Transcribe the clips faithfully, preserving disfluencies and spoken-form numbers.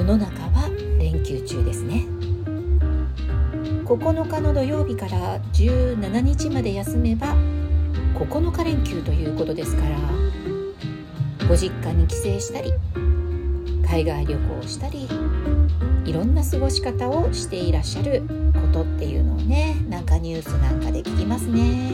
の中は連休中ですね。ここのかの土曜日からじゅうしちにちまで休めばここのか連休ということですから、ご実家に帰省したり海外旅行をしたり、いろんな過ごし方をしていらっしゃることっていうのをね、なんかニュースなんかで聞きますね。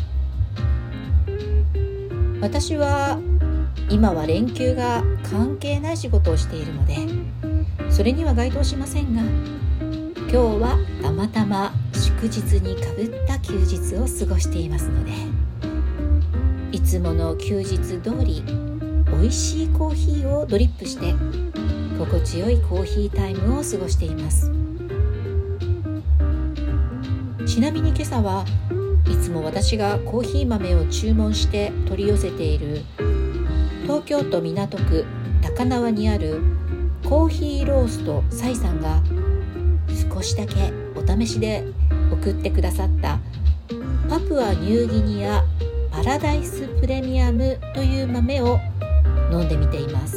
私は今は連休が関係ない仕事をしているのでそれには該当しませんが、今日はたまたま祝日にかぶった休日を過ごしていますので、いつもの休日通り美味しいコーヒーをドリップして心地よいコーヒータイムを過ごしています。ちなみに今朝はいつも私がコーヒー豆を注文して取り寄せている東京都港区高輪にあるコーヒーローストサイさんが少しだけお試しで送ってくださったパプアニューギニアパラダイスプレミアムという豆を飲んでみています。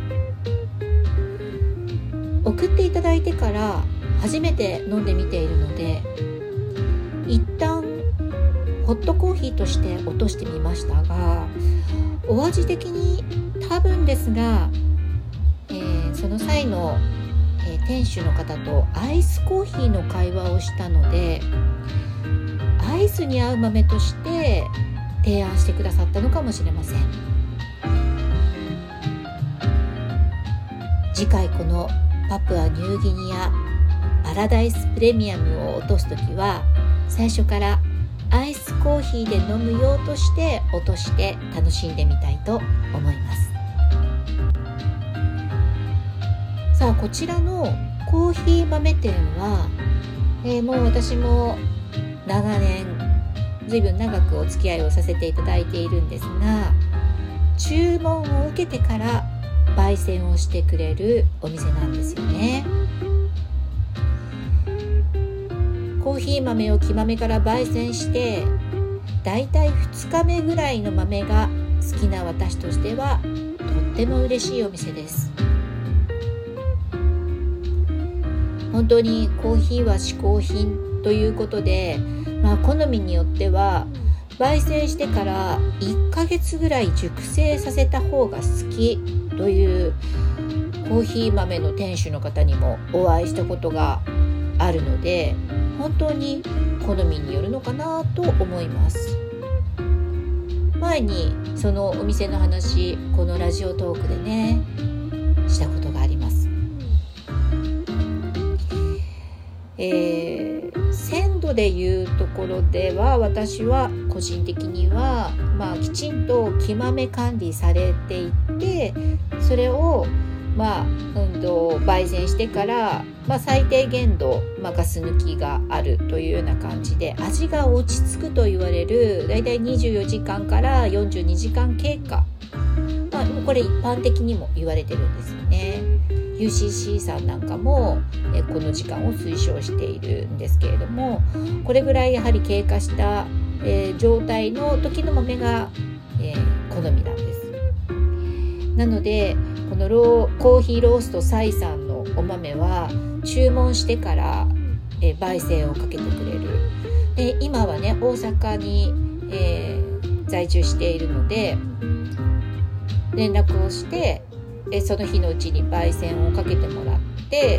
送っていただいてから初めて飲んでみているので、一旦ホットコーヒーとして落としてみましたが、お味的に多分ですが、えー、その際の、えー、店主の方とアイスコーヒーの会話をしたので、アイスに合う豆として提案してくださったのかもしれません。次回このパプアニューギニアパラダイスプレミアムを落とすときは、最初からアイスコーヒーで飲む用として落として楽しんでみたいと思います。さあ、こちらのコーヒー豆店は、えー、もう私も長年ずいぶん長くお付き合いをさせていただいているんですが、注文を受けてから焙煎をしてくれるお店なんですよね。コーヒー豆を木豆から焙煎してだいたいふつかめぐらいの豆が好きな私としてはとっても嬉しいお店です。本当にコーヒーは嗜好品ということで、まあ、好みによっては焙煎してからいっかげつぐらい熟成させた方が好きというコーヒー豆の店主の方にもお会いしたことがあるので、本当に好みによるのかなと思います。前にそのお店の話、このラジオトークでねしたことがあります。えー、鮮度でいうところでは、私は個人的には、まあ、きちんと木豆管理されていて、それをまあ、うんと焙煎してから、まあ、最低限度、まあ、ガス抜きがあるというような感じで、味が落ち着くと言われるだいたいにじゅうよじかんからよんじゅうにじかん経過、まあ、これ一般的にも言われてるんですよね。 ユーシーシー さんなんかもえこの時間を推奨しているんですけれども、これぐらいやはり経過した、えー、状態の時の豆が、えー、好みなんです。なのでこのローコーヒーローストサイさんのお豆は注文してから、えー、焙煎をかけてくれる。で今はね大阪に、えー、在住しているので連絡をして、えー、その日のうちに焙煎をかけてもらって、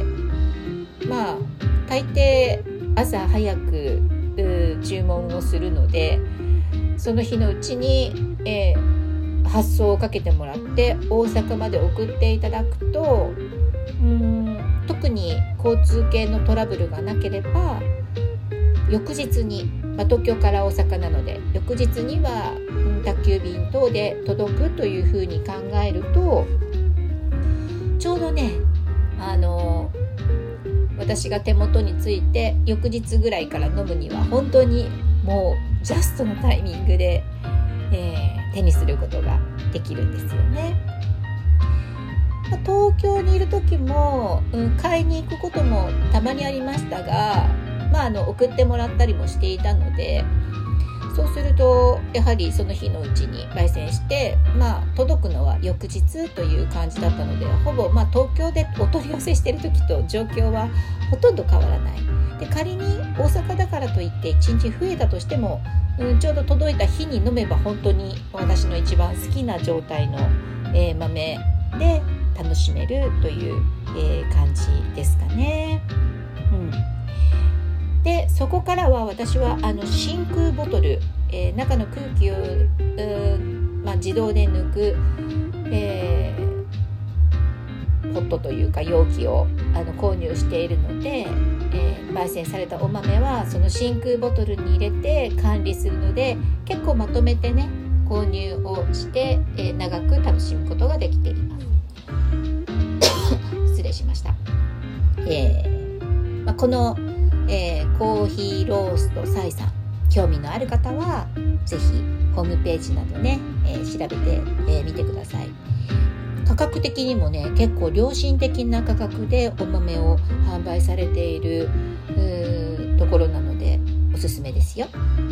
まあ大抵朝早く注文をするので、その日のうちに、えー発送をかけてもらって大阪まで送っていただくと、うーん特に交通系のトラブルがなければ翌日に、まあ、東京から大阪なので翌日には、うん、宅急便等で届くというふうに考えると、ちょうどねあの私が手元について翌日ぐらいから飲むには本当にもうジャストのタイミングで、えー手にすることができるんですよね。東京にいる時も、うん、買いに行くこともたまにありましたが、まあ、あの送ってもらったりもしていたので、 そうするとやはりその日のうちに焙煎して、まあ、届くのは翌日という感じだったので、ほぼ、まあ、東京でお取り寄せしている時と状況はほとんど変わらない。で、仮に大阪だからといっていちにち増えたとしても、うん、ちょうど届いた日に飲めば本当に私の一番好きな状態の、えー、豆で楽しめるという、えー、感じですかね。うん、でそこからは私はあの真空ボトル、えー、中の空気を、まあ、自動で抜く、えー、ポットというか容器をあの購入しているので、えー、焙煎されたお豆はその真空ボトルに入れて管理するので、結構まとめてね購入をして、えー、長く楽しむことができています失礼しました。えーまあ、この、えー、コーヒーローストサイさん、興味のある方はぜひホームページなどね、えー、調べてみ、えー、てください。価格的にもね結構良心的な価格でお豆を販売されているところなのでおすすめですよ。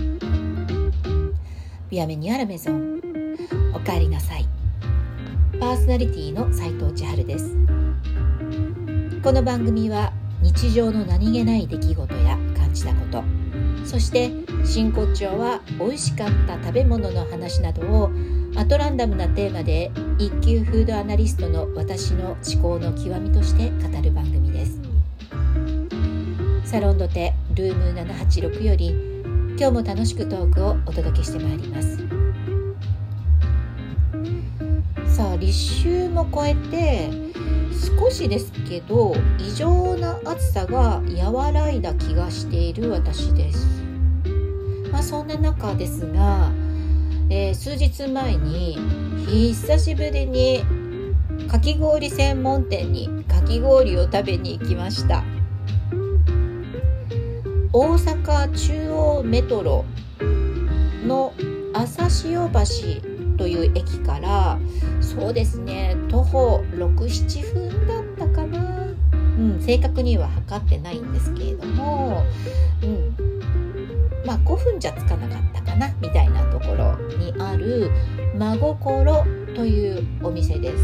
ビアメニュアラメゾン、おかえりなさい。パーソナリティの斉藤千春です。この番組は日常の何気ない出来事や感じたこと、そして真骨頂は美味しかった食べ物の話などをアトランダムなテーマで一級フードアナリストの私の思考の極みとして語る番組です。サロンドテルームななはちろくより今日も楽しくトークをお届けしてまいります。さあ、立秋も超えて少しですけど異常な暑さが和らいだ気がしている私です。まあそんな中ですが、えー、数日前に久しぶりにかき氷専門店にかき氷を食べに行きました。大阪中央メトロの朝潮橋という駅からそうですね徒歩ろく、ななふんだったかな、うん、正確には測ってないんですけれども、うん、まあごふんじゃつかなかったかなみたいなところにある真心というお店です。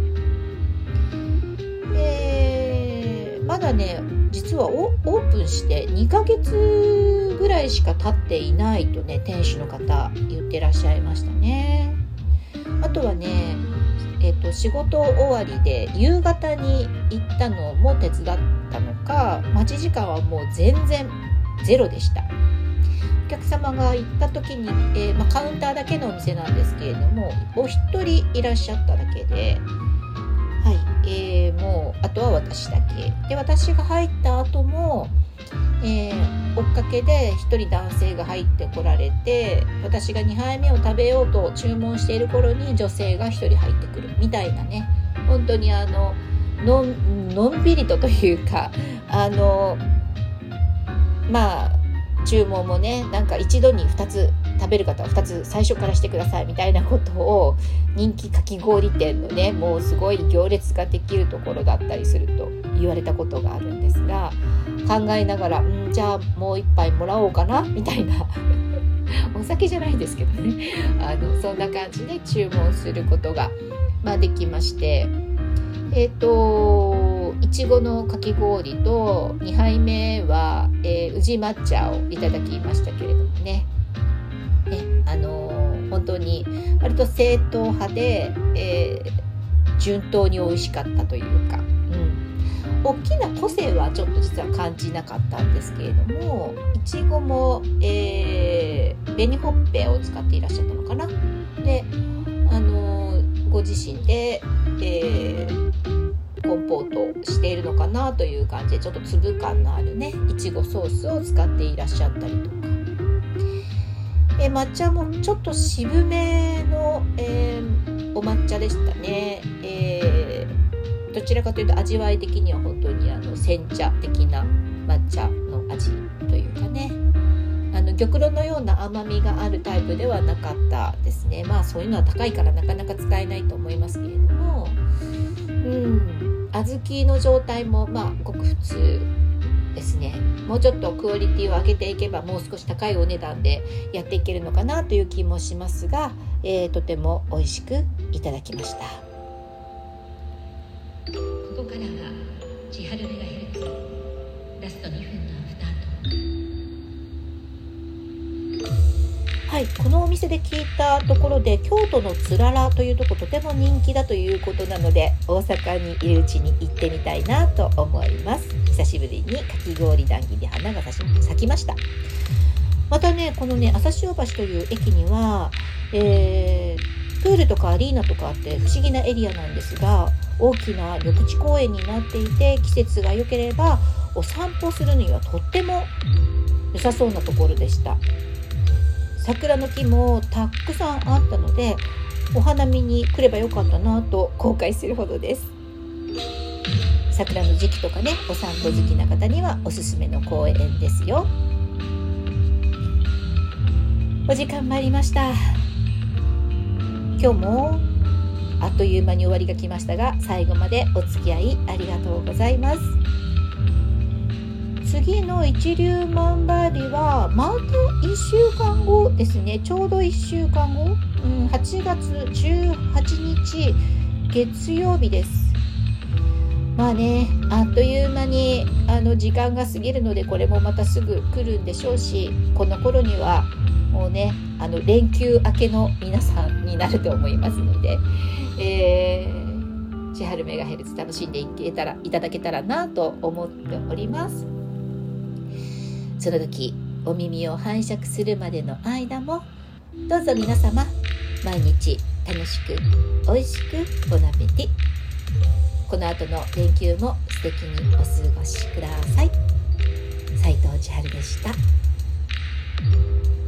でまだね実はオープンしてにかげつぐらいしか経っていないとね店主の方言ってらっしゃいましたね。あとはね、えーと、仕事終わりで夕方に行ったのも手伝ったのか待ち時間はもう全然ゼロでした。お客様が行った時に、えーまあ、カウンターだけのお店なんですけれどもお一人いらっしゃっただけで、はい、えー、もうあとは私だけで、私が入った後も、えー、追っかけで一人男性が入ってこられて、私がにはいめを食べようと注文している頃に女性が一人入ってくるみたいなね、本当にあののん、のんびりとというか、あのまあ注文もねなんか一度にふたつ食べる方はふたつ最初からしてくださいみたいなことを人気かき氷店のねもうすごい行列ができるところだったりすると言われたことがあるんですが、考えながらんじゃあもう一杯もらおうかなみたいなお酒じゃないですけどねあのそんな感じで注文することが、まあ、できまして、えっといちごのかき氷とにはいめは、えー、宇治抹茶をいただきましたけれどもね、ねあのー、本当に割と正統派で、えー、順当に美味しかったというか、うん、大きな個性はちょっと実は感じなかったんですけれども、いちごも、えー、紅ほっぺを使っていらっしゃったのかな。で、あのー、ご自身で、えーコンポートしているのかなという感じでちょっと粒感のあるねいちごソースを使っていらっしゃったりとか、え抹茶もちょっと渋めの、えー、お抹茶でしたね、えー、どちらかというと味わい的には本当にあの煎茶的な抹茶の味というかね、あの玉露のような甘みがあるタイプではなかったですね。まあそういうのは高いからなかなか使えないと思いますけれども、うん小豆の状態もまあごく普通ですね、もうちょっとクオリティを上げていけばもう少し高いお値段でやっていけるのかなという気もしますが、えー、とても美味しくいただきました。ここからは千春メガヘルツラストにふんのアフタートーク。はい、このお店で聞いたところで京都のつららというところとても人気だということなので、大阪にいるうちに行ってみたいなと思います。久しぶりにかき氷談義に花が咲きました。またね、このね朝潮橋という駅には、えー、プールとかアリーナとかあって不思議なエリアなんですが、大きな緑地公園になっていて、季節が良ければお散歩するにはとっても良さそうなところでした。桜の木もたくさんあったので、お花見に来ればよかったなと後悔するほどです。桜の時期とかね、お散歩好きな方にはおすすめの公園ですよ。お時間参りました。今日もあっという間に終わりが来ましたが、最後までお付き合いありがとうございます。次の一粒万倍日はまたいっしゅうかんごですね。ちょうどいっしゅうかんご、うん、はちがつじゅうはちにち月曜日です。まあね、あっという間にあの時間が過ぎるので、これもまたすぐ来るんでしょうし、この頃にはもうね、あの連休明けの皆さんになると思いますので、えー、千春メガヘルツ楽しんでいけたらいただけたらなと思っております。その時お耳を拝借するまでの間も、どうぞ皆様毎日楽しく美味しくボナペティ。この後の連休も素敵にお過ごしください。斉藤千春でした。